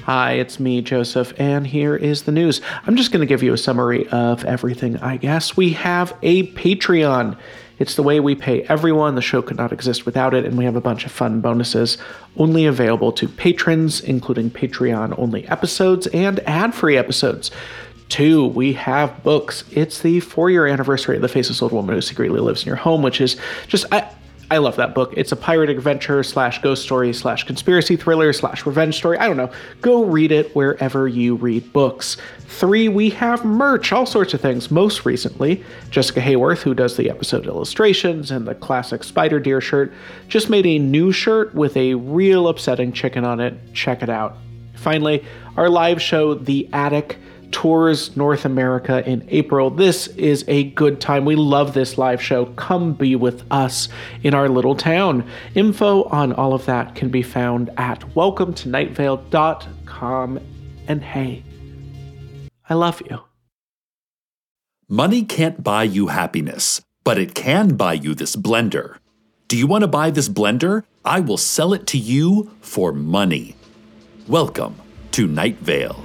Hi, it's me, Joseph, and here is the news. I'm just going to give you a summary of everything, I guess. We have a Patreon. It's the way we pay everyone. The show could not exist without it, and we have a bunch of fun bonuses only available to patrons, including Patreon-only episodes and ad-free episodes. 2, we have books. It's the 4-year anniversary of The Faceless Old Woman Who Secretly Lives in Your Home, which is just... I love that book. It's a pirate adventure / ghost story / conspiracy thriller / revenge story. I don't know. Go read it wherever you read books. 3, we have merch, all sorts of things. Most recently, Jessica Hayworth, who does the episode illustrations and the classic Spider Deer shirt, just made a new shirt with a real upsetting chicken on it. Check it out. Finally, our live show, The Attic, tours North America in April. This is a good time. We love this live show. Come be with us in our little town. Info on all of that can be found at welcometonightvale.com. And hey, I love you. Money can't buy you happiness, but it can buy you this blender. Do you want to buy this blender? I will sell it to you for money. Welcome to Night Vale.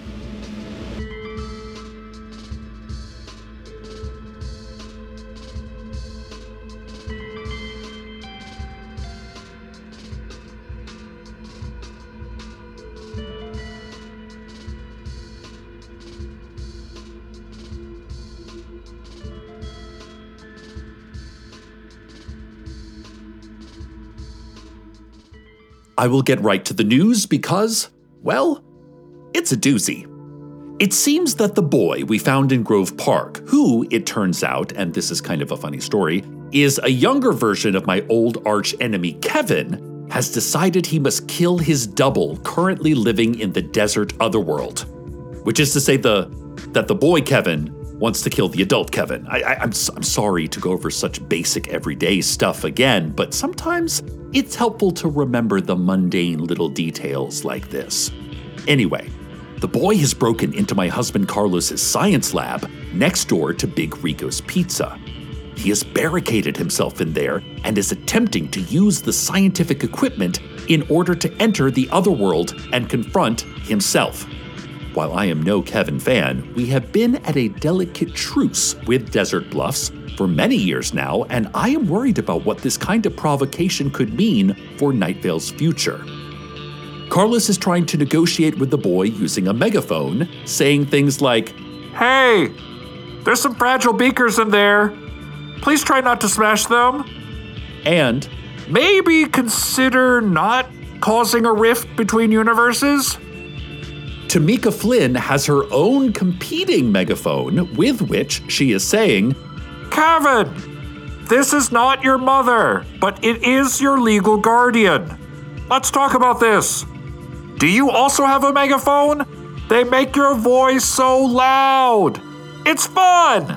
I will get right to the news because, well, it's a doozy. It seems that the boy we found in Grove Park, who, it turns out, and this is kind of a funny story, is a younger version of my old arch enemy Kevin, has decided he must kill his double currently living in the desert otherworld. Which is to say that the boy Kevin wants to kill the adult Kevin. I'm sorry to go over such basic everyday stuff again, but sometimes it's helpful to remember the mundane little details like this. Anyway, the boy has broken into my husband Carlos's science lab next door to Big Rico's Pizza. He has barricaded himself in there and is attempting to use the scientific equipment in order to enter the otherworld and confront himself. While I am no Kevin fan, we have been at a delicate truce with Desert Bluffs for many years now, and I am worried about what this kind of provocation could mean for Night Vale's future. Carlos is trying to negotiate with the boy using a megaphone, saying things like, "Hey, there's some fragile beakers in there. Please try not to smash them. And maybe consider not causing a rift between universes." Tamika Flynn has her own competing megaphone with which she is saying, "Kevin, this is not your mother, but it is your legal guardian. Let's talk about this. Do you also have a megaphone? They make your voice so loud. It's fun."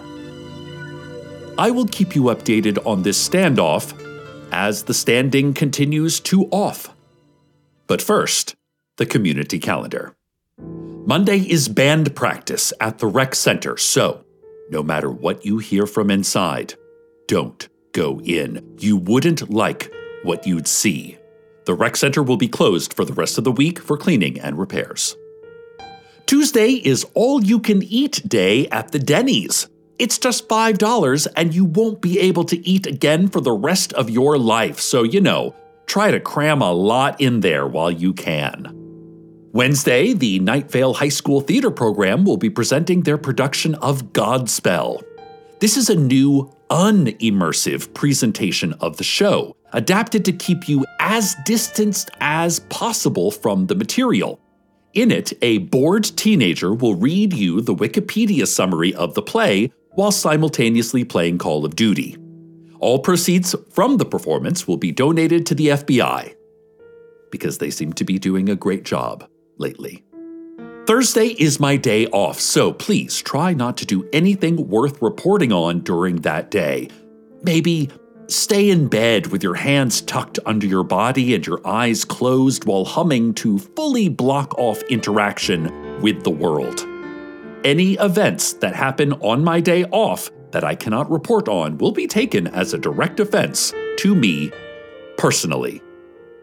I will keep you updated on this standoff as the standing continues to off. But first, the community calendar. Monday is band practice at the rec center, so no matter what you hear from inside, don't go in. You wouldn't like what you'd see. The rec center will be closed for the rest of the week for cleaning and repairs. Tuesday is all-you-can-eat day at the Denny's. It's just $5 and you won't be able to eat again for the rest of your life, so try to cram a lot in there while you can. Wednesday, the Night Vale High School Theater Program will be presenting their production of Godspell. This is a new, unimmersive presentation of the show, adapted to keep you as distanced as possible from the material. In it, a bored teenager will read you the Wikipedia summary of the play while simultaneously playing Call of Duty. All proceeds from the performance will be donated to the FBI, because they seem to be doing a great job lately. Thursday is my day off, so please try not to do anything worth reporting on during that day. Maybe stay in bed with your hands tucked under your body and your eyes closed while humming to fully block off interaction with the world. Any events that happen on my day off that I cannot report on will be taken as a direct offense to me personally.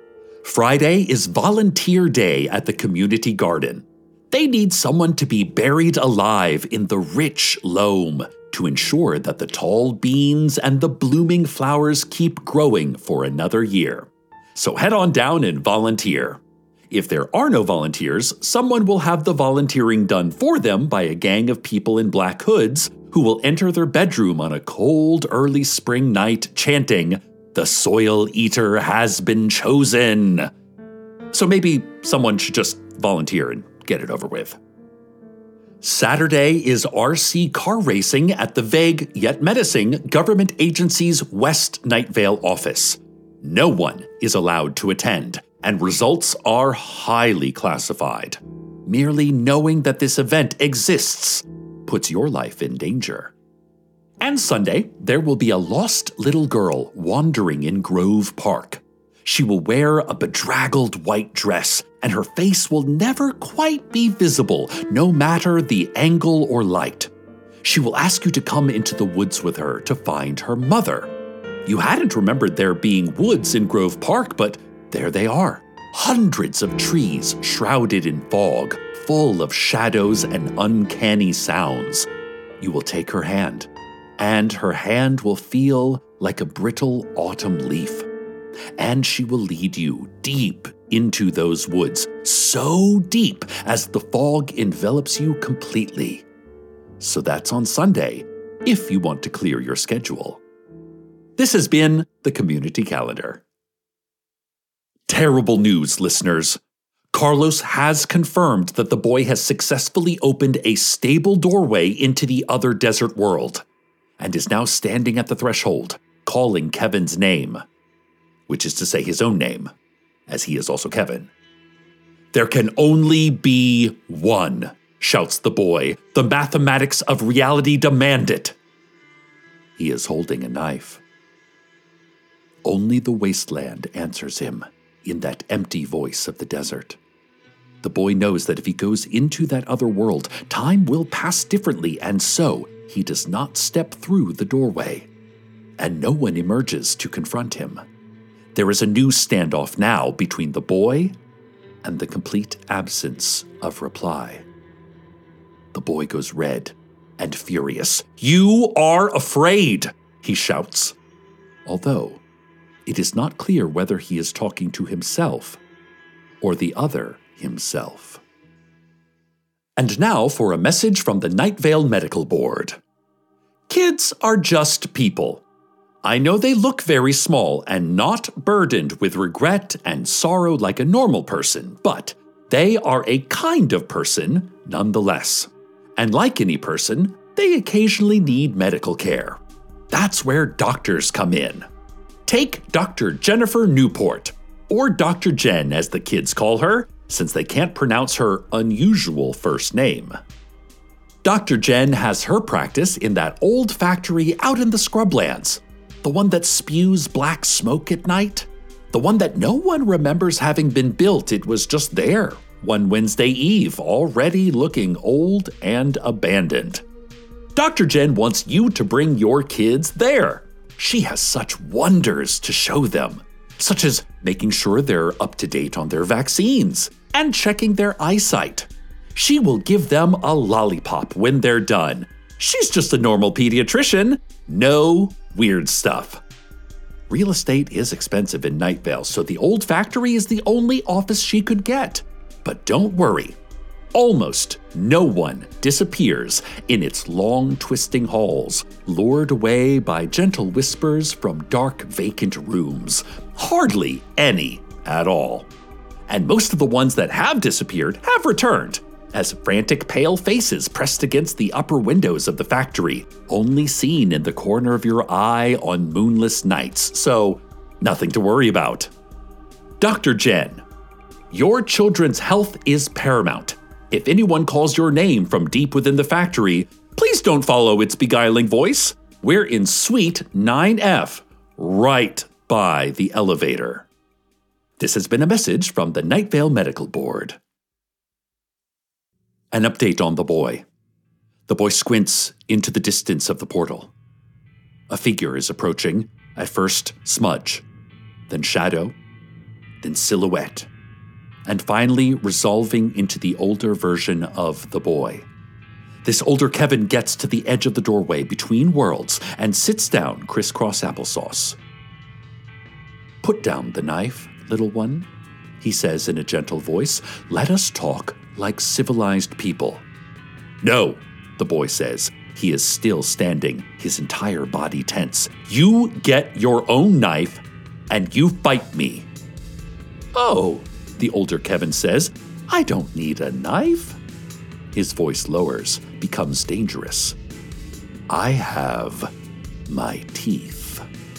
Friday is Volunteer Day at the community garden. They need someone to be buried alive in the rich loam to ensure that the tall beans and the blooming flowers keep growing for another year. So head on down and volunteer. If there are no volunteers, someone will have the volunteering done for them by a gang of people in black hoods who will enter their bedroom on a cold early spring night chanting, "The soil eater has been chosen." So maybe someone should just volunteer and get it over with. Saturday is RC car racing at the vague yet menacing government agency's West Night Vale office. No one is allowed to attend, and results are highly classified. Merely knowing that this event exists puts your life in danger. And Sunday, there will be a lost little girl wandering in Grove Park. She will wear a bedraggled white dress, and her face will never quite be visible, no matter the angle or light. She will ask you to come into the woods with her to find her mother. You hadn't remembered there being woods in Grove Park, but there they are. Hundreds of trees shrouded in fog, full of shadows and uncanny sounds. You will take her hand, and her hand will feel like a brittle autumn leaf. And she will lead you deep into those woods, so deep as the fog envelops you completely. So that's on Sunday, if you want to clear your schedule. This has been the Community Calendar. Terrible news, listeners. Carlos has confirmed that the boy has successfully opened a stable doorway into the other desert world, and is now standing at the threshold, calling Kevin's name, which is to say his own name, as he is also Kevin. "There can only be one," shouts the boy. "The mathematics of reality demand it." He is holding a knife. Only the wasteland answers him in that empty voice of the desert. The boy knows that if he goes into that other world, time will pass differently, and so he does not step through the doorway. And no one emerges to confront him. There is a new standoff now between the boy and the complete absence of reply. The boy goes red and furious. "You are afraid," he shouts. Although it is not clear whether he is talking to himself or the other himself. And now for a message from the Night Vale Medical Board. Kids are just people. I know they look very small and not burdened with regret and sorrow like a normal person, but they are a kind of person nonetheless. And like any person, they occasionally need medical care. That's where doctors come in. Take Dr. Jennifer Newport, or Dr. Jen as the kids call her, since they can't pronounce her unusual first name. Dr. Jen has her practice in that old factory out in the scrublands, the one that spews black smoke at night, the one that no one remembers having been built. It was just there one Wednesday eve, already looking old and abandoned. Dr. Jen wants you to bring your kids there. She has such wonders to show them, such as making sure they're up to date on their vaccines and checking their eyesight. She will give them a lollipop when they're done. She's just a normal pediatrician. No weird stuff. Real estate is expensive in Night Vale, so the old factory is the only office she could get. But don't worry. Almost no one disappears in its long, twisting halls, lured away by gentle whispers from dark, vacant rooms. Hardly any at all. And most of the ones that have disappeared have returned, as frantic, pale faces pressed against the upper windows of the factory, only seen in the corner of your eye on moonless nights, so nothing to worry about. Dr. Jen, your children's health is paramount. If anyone calls your name from deep within the factory, please don't follow its beguiling voice. We're in Suite 9F, right by the elevator. This has been a message from the Night Vale Medical Board. An update on the boy. The boy squints into the distance of the portal. A figure is approaching, at first smudge, then shadow, then silhouette, and finally resolving into the older version of the boy. This older Kevin gets to the edge of the doorway between worlds and sits down crisscross applesauce. "Put down the knife, little one," he says in a gentle voice. "Let us talk like civilized people." "No," the boy says. He is still standing, his entire body tense. "You get your own knife, and you fight me." "Oh," the older Kevin says, "I don't need a knife." His voice lowers, becomes dangerous. "I have my teeth."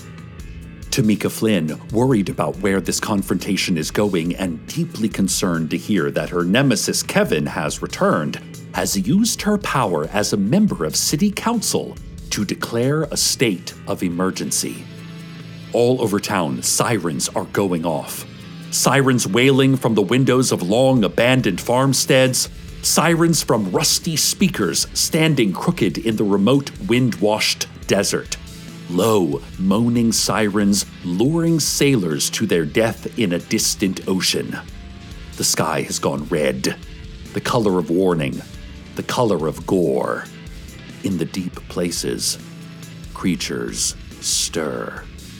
Tamika Flynn, worried about where this confrontation is going and deeply concerned to hear that her nemesis Kevin has returned, has used her power as a member of City Council to declare a state of emergency. All over town, sirens are going off. Sirens wailing from the windows of long abandoned farmsteads, sirens from rusty speakers standing crooked in the remote wind-washed desert. Low, moaning sirens luring sailors to their death in a distant ocean. The sky has gone red, the color of warning, the color of gore. In the deep places, creatures stir.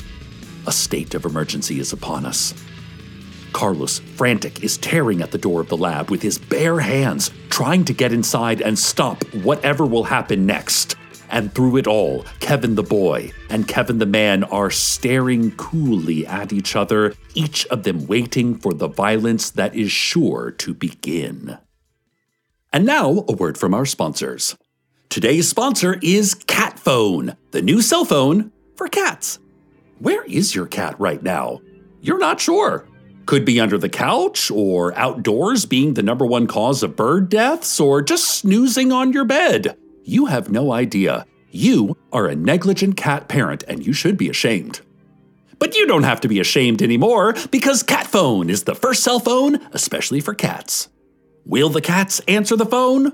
A state of emergency is upon us. Carlos, frantic, is tearing at the door of the lab with his bare hands, trying to get inside and stop whatever will happen next. And through it all, Kevin the boy and Kevin the man are staring coolly at each other, each of them waiting for the violence that is sure to begin. And now, a word from our sponsors. Today's sponsor is Cat Phone, the new cell phone for cats. Where is your cat right now? You're not sure. Could be under the couch, or outdoors being the #1 cause of bird deaths, or just snoozing on your bed. You have no idea. You are a negligent cat parent, and you should be ashamed. But you don't have to be ashamed anymore, because Cat Phone is the first cell phone, especially for cats. Will the cats answer the phone?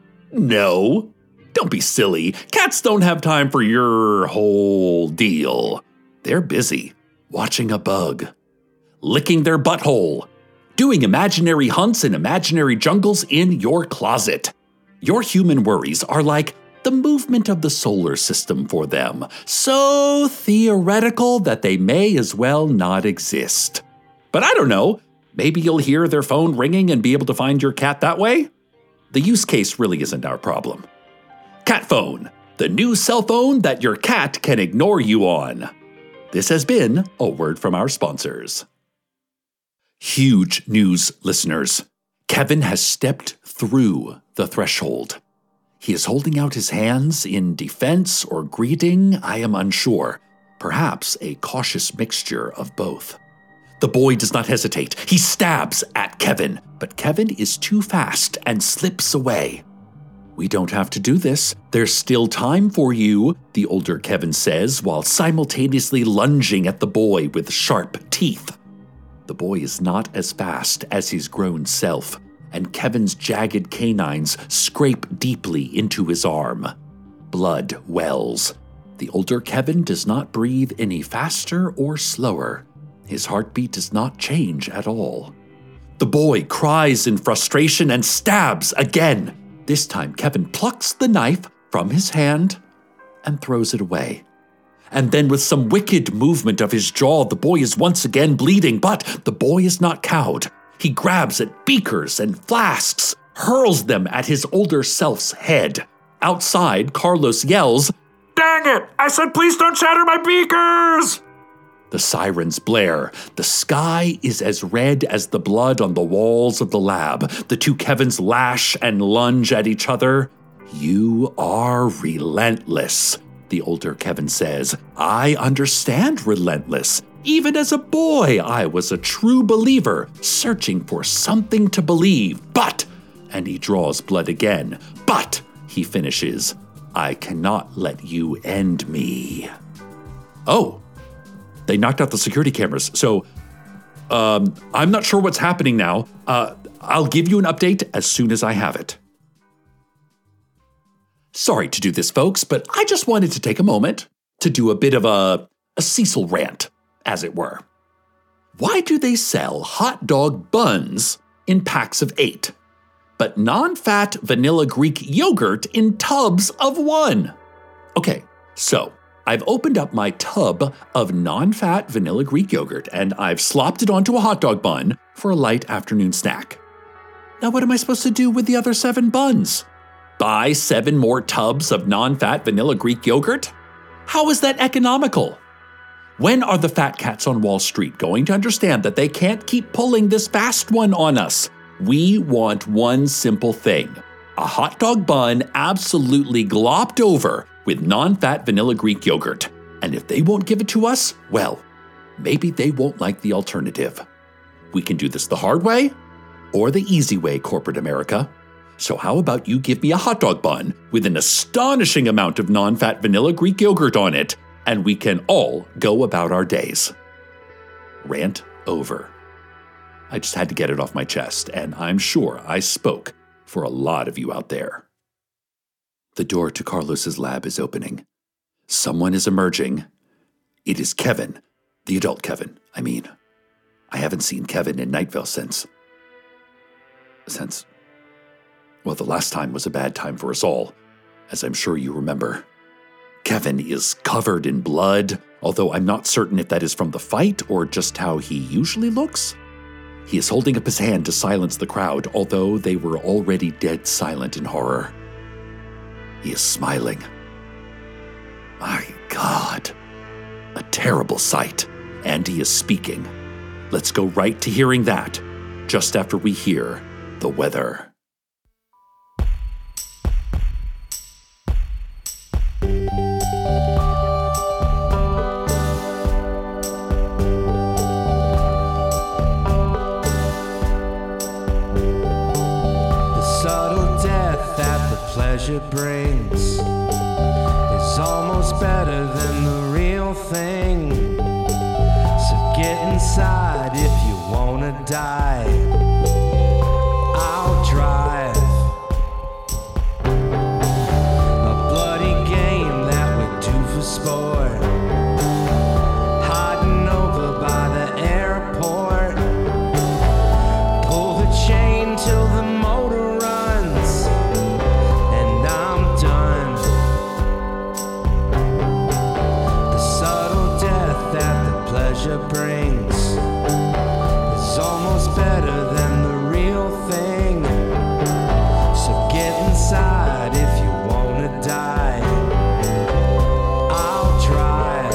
No. Don't be silly. Cats don't have time for your whole deal. They're busy watching a bug, licking their butthole, doing imaginary hunts in imaginary jungles in your closet. Your human worries are like the movement of the solar system for them, so theoretical that they may as well not exist. But I don't know, maybe you'll hear their phone ringing and be able to find your cat that way? The use case really isn't our problem. Cat Phone, the new cell phone that your cat can ignore you on. This has been a word from our sponsors. Huge news, listeners. Kevin has stepped through the threshold. He is holding out his hands in defense or greeting, I am unsure. Perhaps a cautious mixture of both. The boy does not hesitate. He stabs at Kevin, but Kevin is too fast and slips away. "We don't have to do this. There's still time for you," the older Kevin says, while simultaneously lunging at the boy with sharp teeth. The boy is not as fast as his grown self, and Kevin's jagged canines scrape deeply into his arm. Blood wells. The older Kevin does not breathe any faster or slower. His heartbeat does not change at all. The boy cries in frustration and stabs again. This time, Kevin plucks the knife from his hand and throws it away. And then with some wicked movement of his jaw, the boy is once again bleeding, but the boy is not cowed. He grabs at beakers and flasks, hurls them at his older self's head. Outside, Carlos yells, "Dang it! I said please don't shatter my beakers!" The sirens blare. The sky is as red as the blood on the walls of the lab. The two Kevins lash and lunge at each other. "You are relentless," the older Kevin says. "I understand relentless. Even as a boy, I was a true believer, searching for something to believe. But," and he draws blood again, "but," he finishes, "I cannot let you end me." Oh. They knocked out the security cameras, so I'm not sure what's happening now. I'll give you an update as soon as I have it. Sorry to do this, folks, but I just wanted to take a moment to do a bit of a Cecil rant, as it were. Why do they sell hot dog buns in packs of 8, but non-fat vanilla Greek yogurt in tubs of 1? Okay, so I've opened up my tub of non-fat vanilla Greek yogurt and I've slopped it onto a hot dog bun for a light afternoon snack. Now what am I supposed to do with the other 7 buns? Buy 7 more tubs of non-fat vanilla Greek yogurt? How is that economical? When are the fat cats on Wall Street going to understand that they can't keep pulling this fast one on us? We want one simple thing: a hot dog bun absolutely glopped over with non-fat vanilla Greek yogurt. And if they won't give it to us, well, maybe they won't like the alternative. We can do this the hard way or the easy way, corporate America. So how about you give me a hot dog bun with an astonishing amount of non-fat vanilla Greek yogurt on it, and we can all go about our days. Rant over. I just had to get it off my chest, and I'm sure I spoke for a lot of you out there. The door to Carlos's lab is opening. Someone is emerging. It is Kevin, the adult Kevin, I mean. I haven't seen Kevin in Nightville since, well, the last time was a bad time for us all, as I'm sure you remember. Kevin is covered in blood, although I'm not certain if that is from the fight or just how he usually looks. He is holding up his hand to silence the crowd, although they were already dead silent in horror. He is smiling. My God, a terrible sight, and he is speaking. Let's go right to hearing that, just after we hear the weather. Pleasure brings is almost better than the real thing. So get inside if you wanna die. I'll drive a bloody game that we do for sport, hiding over by the airport. Pull the chain till the motor runs. Pleasure brings is almost better than the real thing. So get inside if you wanna die. I'll drive.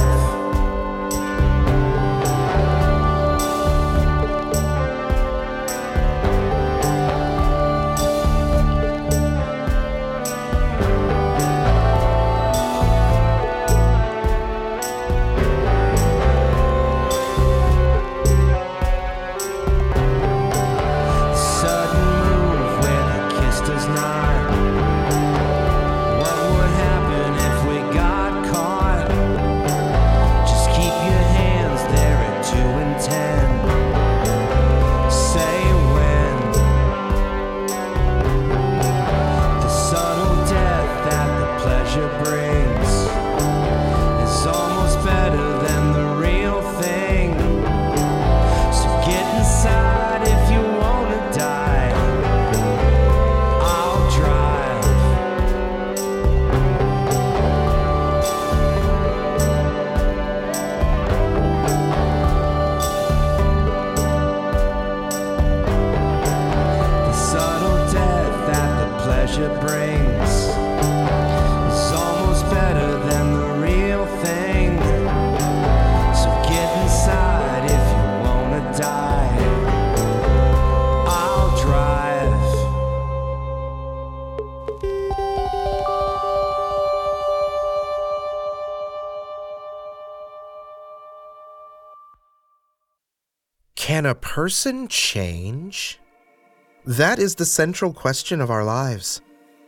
Can a person change? That is the central question of our lives.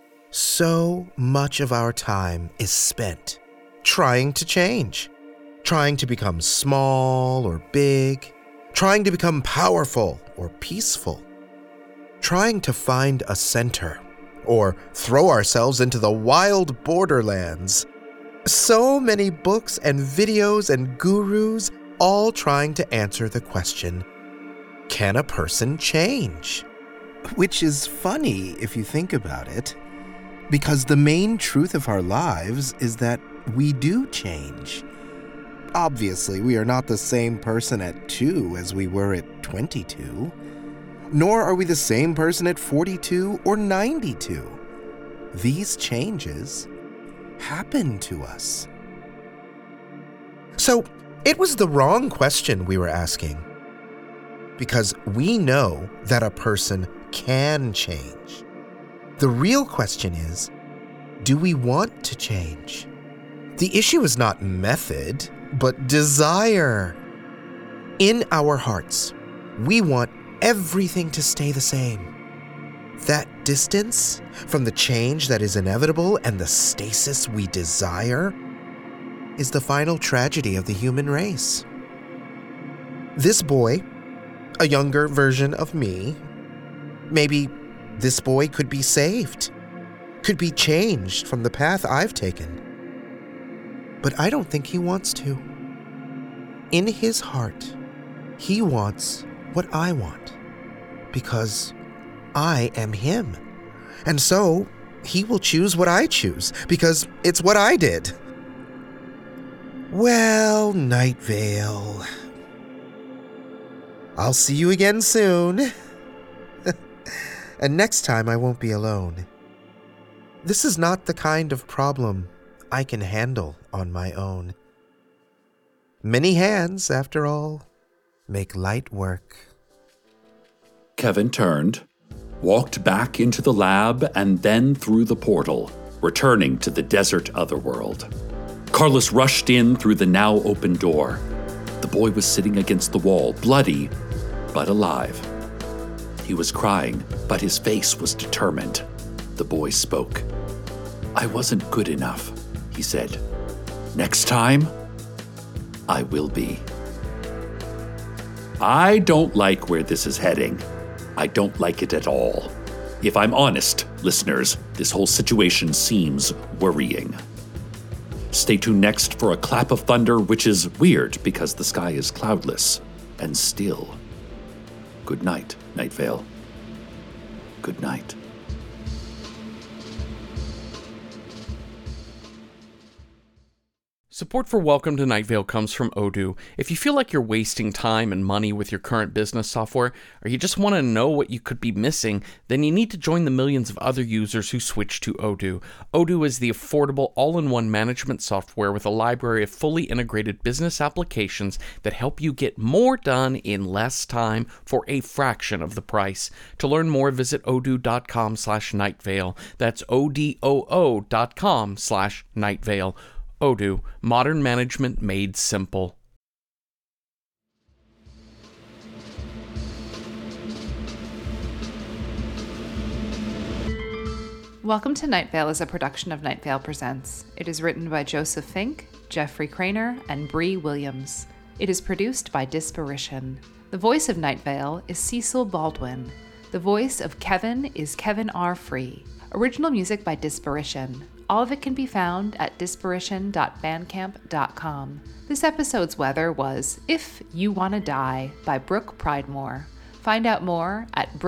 So much of our time is spent trying to change, trying to become small or big, trying to become powerful or peaceful, trying to find a center or throw ourselves into the wild borderlands. So many books and videos and gurus all trying to answer the question, can a person change? Which is funny if you think about it, because the main truth of our lives is that we do change. Obviously, we are not the same person at 2 as we were at 22, nor are we the same person at 42 or 92. These changes happen to us. So, it was the wrong question we were asking, because we know that a person can change. The real question is, do we want to change? The issue is not method, but desire. In our hearts, we want everything to stay the same. That distance from the change that is inevitable and the stasis we desire is the final tragedy of the human race. This boy, a younger version of me, maybe this boy could be saved, could be changed from the path I've taken. But I don't think he wants to. In his heart, he wants what I want, because I am him. And so, he will choose what I choose, because it's what I did. Well, Night Vale, I'll see you again soon. And next time I won't be alone. This is not the kind of problem I can handle on my own. Many hands, after all, make light work. Kevin turned, walked back into the lab, and then through the portal, returning to the desert otherworld. Carlos rushed in through the now open door. The boy was sitting against the wall, bloody, but alive. He was crying, but his face was determined. The boy spoke. "I wasn't good enough," he said. "Next time, I will be." I don't like where this is heading. I don't like it at all. If I'm honest, listeners, this whole situation seems worrying. Stay tuned next for a clap of thunder, which is weird because the sky is cloudless and still. Good night, Night Vale. Good night. Support for Welcome to Night Vale comes from Odoo. If you feel like you're wasting time and money with your current business software, or you just want to know what you could be missing, then you need to join the millions of other users who switch to Odoo. Odoo is the affordable all-in-one management software with a library of fully integrated business applications that help you get more done in less time for a fraction of the price. To learn more, visit odoo.com/nightvale. That's odoo.com/nightvale. Odoo, modern management made simple. Welcome to Night Vale is a production of Night Vale Presents. It is written by Joseph Fink, Jeffrey Craner, and Bree Williams. It is produced by Disparition. The voice of Night Vale is Cecil Baldwin. The voice of Kevin is Kevin R. Free. Original music by Disparition. All of it can be found at disparition.bandcamp.com. This episode's weather was If You Wanna Die by Brooke Pridemore. Find out more at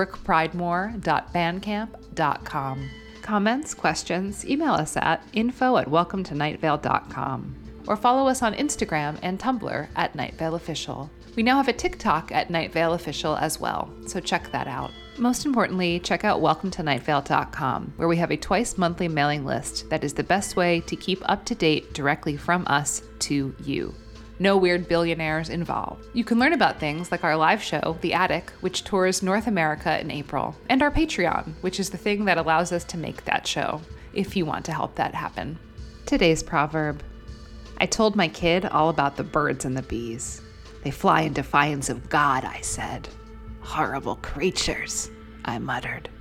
brookepridemore.bandcamp.com. Comments, questions, email us at info@welcometonightvale.com or follow us on Instagram and Tumblr at Night Vale Official. We now have a TikTok at Night Vale Official as well, so check that out. Most importantly, check out welcometonightvale.com, where we have a twice-monthly mailing list that is the best way to keep up to date directly from us to you. No weird billionaires involved. You can learn about things like our live show, The Attic, which tours North America in April, and our Patreon, which is the thing that allows us to make that show, if you want to help that happen. Today's proverb. I told my kid all about the birds and the bees. They fly in defiance of God, I said. Horrible creatures, I muttered.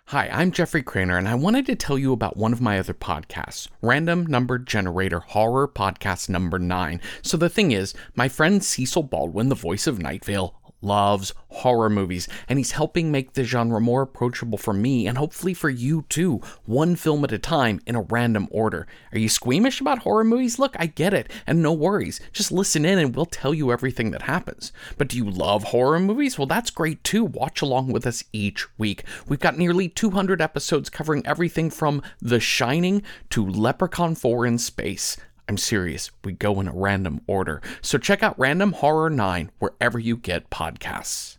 Hi, I'm Jeffrey Craner, and I wanted to tell you about one of my other podcasts, Random Number Generator Horror Podcast number 9. So the thing is, my friend Cecil Baldwin, the voice of Night Vale, loves horror movies, and he's helping make the genre more approachable for me and hopefully for you too, one film at a time in a random order. Are you squeamish about horror movies? Look, I get it, and no worries. Just listen in and we'll tell you everything that happens. But do you love horror movies? Well, that's great too. Watch along with us each week. We've got nearly 200 episodes covering everything from The Shining to Leprechaun 4 in Space. I'm serious, we go in a random order. So check out Random Horror 9 wherever you get podcasts.